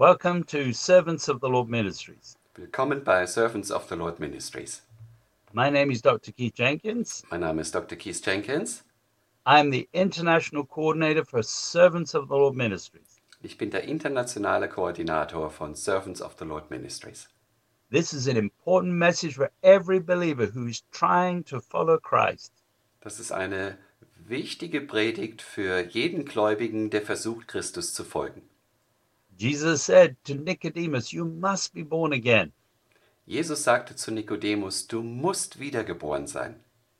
Welcome to Servants of the Lord Ministries. Willkommen bei Servants of the Lord Ministries. My name is Dr. Keith Jenkins. Mein Name ist Dr. Keith Jenkins. I'm the International Coordinator for Servants of the Lord Ministries. Ich bin der internationale Koordinator von Servants of the Lord Ministries. This is an important message for every believer who is trying to follow Christ. Das ist eine wichtige Predigt für jeden Gläubigen, der versucht, Christus zu folgen. Jesus said to Nicodemus, "You must be born again." Jesus sagte zu Nikodemus, du musst wiedergeboren sein.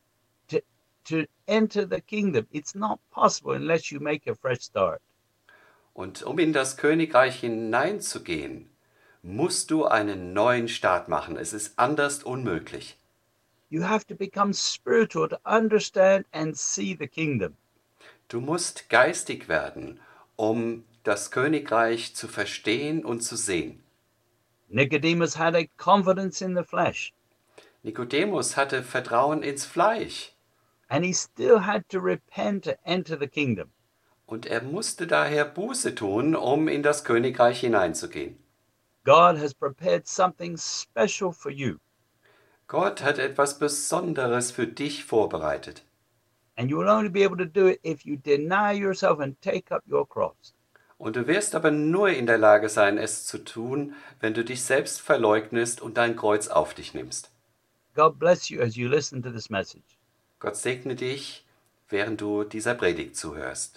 To enter the kingdom, it's not possible unless you make a fresh start. Und um in das Königreich hineinzugehen, musst du einen neuen Start machen. Es ist anders unmöglich. You have to become spiritual to understand and see the kingdom. Du musst geistig werden, um das Königreich zu verstehen und zu sehen. Nicodemus had a confidence in the flesh, Nikodemus hatte Vertrauen ins Fleisch and he still had to repent to enter the kingdom. und er musste daher Buße tun, um in das Königreich hineinzugehen. God has prepared something special for you, Gott hat etwas Besonderes für dich vorbereitet. and you will only be able to do it if you deny yourself and take up your cross. Und du wirst aber nur in der Lage sein, es zu tun, wenn du dich selbst verleugnest und dein Kreuz auf dich nimmst. God bless you as you listen to this message. Gott segne dich, während du dieser Predigt zuhörst.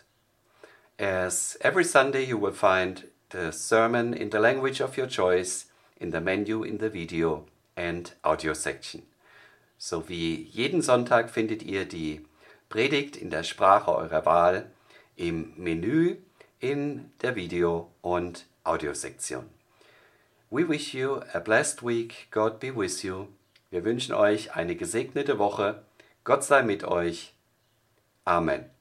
As every Sunday you will find the sermon in the language of your choice in the menu in the video and audio section. So wie jeden Sonntag findet ihr die Predigt in der Sprache eurer Wahl im Menü in der Video- und Audiosektion. We wish you a blessed week. God be with you. Wir wünschen euch eine gesegnete Woche. Gott sei mit euch. Amen.